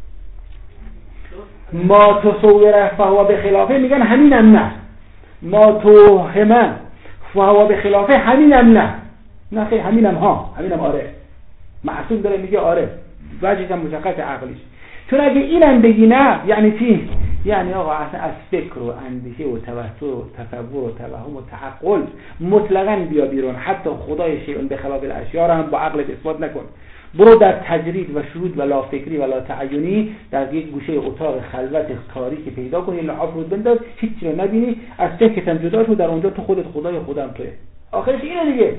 ما تصوره فوا به خلافه میگن همینم نه. ما توهمه فوا به خلافه همینم نه. نه خیلی همینم ها، همینم آره. معصوم داره میگه آره. وجهش هم مشخص عقلیش. چون اگه اینم بگی نه یعنی چی؟ یعنی آقا اصلا از فکر و اندیشه و توسط و تصور و توهم و تعقل مطلقاً بیا بیرون. حتی خدای شیء به خلاف الاشیاء را هم با عقلت اثبات نکن. برو در تجرید و شهود و لا فکری و لا تعینی در یک گوشه اتاق خلوت تاریکی پیدا کن، یه لحاف رو بنداز، هیچ رو نبینی، از فکرت هم جدا شو، در اونجا تو خودت خدای خودم توئه. آخرش اینه دیگه.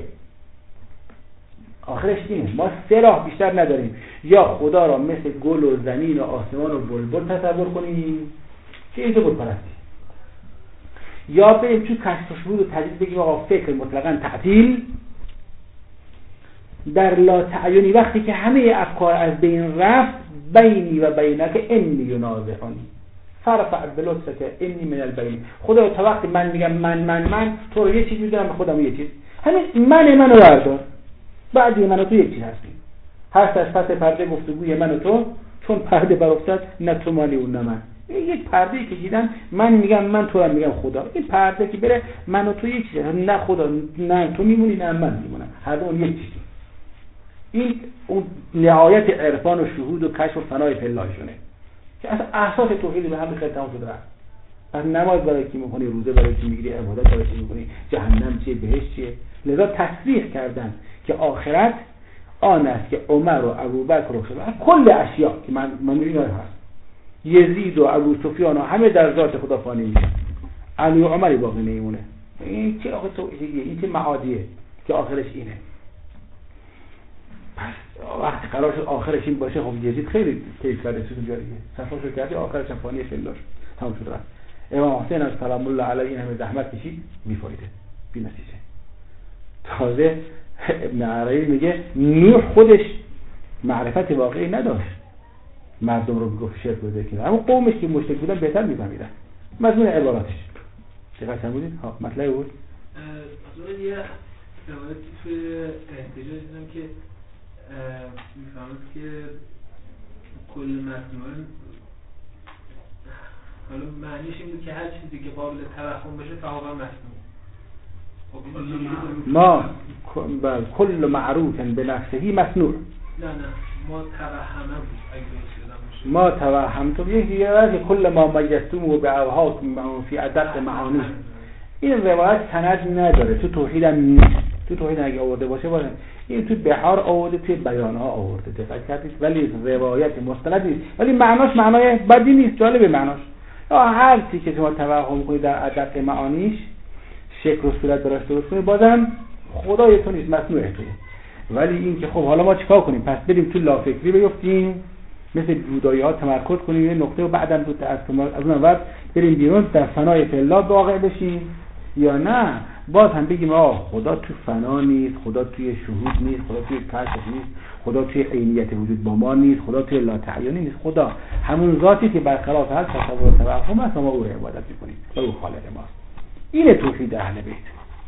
آخرش اینه. ما سه راه بیشتر نداریم. یا خدا را مثل گل و زمین و آسمان و بلبل تصور کنیم که اینجا بود پرستی، یا بریم توی کشف و شهود و تجرید بگیم آقا فکر مطلقاً تعطیل. در لا تعینی وقتی که همه افکار از بین رفت، بینی و بینک انی ینازعنی فرفع بلطفک انی من البین. خدا تا وقتی من میگم من تو رو یه چیز میدونم به خودم یه چیز، همین منو بردار، بعدی من و تو یک چیز هستیم. هست از پس پرده گفتگوی من و تو، چون پرده برافتد نه تو مالی اون نه من. یک پرده کشیدن، من میگم من، تو هم میگم خدا. این پرده که بره من و تو یک چیزه، نه خدا نه تو میمونی نه من میمونم، هر دو یک چیزی. این اون نهایت عرفان و شهود و کشف و فنای پلایشونه که اصلا اساس توحید به همین خیلی تمام شده رفت. پس نماز برای کی میخونی، روزه برای کی میگیری، عبادت برای کی میکنی، جهنم چیه بهشت چیه؟ لذا تصریح کردن که آخرت آن است که عمر و ابوبکر و کل اشیاء که من اینا هست، یزید و ابو سفیان و همه در ذات خدا فانی میشن، علی و عمر باقی نمیمونه. این چه آخه توحیدیه، این چه معادیه که آخرش اینه. پس وقتی قرار شد آخرش این باشه، خب یزید خیلی کیف کرده چیزی جاریه، صفاشو کردی آخرش هم فانی فلاش تمام شد رفت. امام حسین از سلام الله علیه این همه زحمت کشید بیفایده، بی نتیجه. تازه ابن عربی میگه نوح خودش معرفت واقعی نداشت، مردم رو میگفت شرک بزرگی، اما قومش که مشرک بودن بهتر میفهمیدن مضمون عباراتش. چقدر سمودید؟ ها مطلب بود؟ مثلا یه روایتی توی احتجاج دیدم که میفهمد که کل مصنوعه، حالا معنیش این بود که هر چیزی که قابل توهم بشه فهو مصنوع. ما کل معروف به نفسه مصنوع. نه ما توهمه بود اگه درست یادم باشه. ما توهمتم یه کل ما میستم و به اوهاکم فی ادق معانی. این روایت سند نداره، تو توحید هم نیست. تو توحید اگه آورده باشه این تو بحار آورده، توی بیان ها آورده، دقت کردید؟ ولی روایت مستند نیست، ولی معناش معنای بدی نیست، جالب معناش. هر چیزی که شما توهم کنید در ادق معانیش شکل و صورت براش درست کنید، بازم خدای تو نیست، مصنوع توه. ولی این که خب حالا ما چیکار کنیم؟ پس بریم تو لافکری بیفتیم، مثل بودایی ها تمرکز کنیم یه نقطه و بعدم تو از اون وقت بریم بیرون در فنای فلا واقع بشیم، یا نه باز هم بگیم خدا تو فنا نیست، خدا توی شهود نیست، خدا توی کشف نیست، خدا توی عینیت وجود با ما نیست، خدا توی لا تعیینی نیست، خدا همون ذاتی که برخلاف هست تصور و توهم است، ما او رو عبادت می‌کنیم و او خالق ماست. این توحید اهل بیت.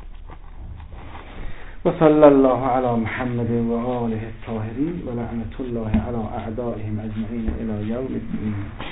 و صلی الله علی محمد و آله الطاهرین و لعنت الله علی اعدائهم اجمعین الی یوم الدین.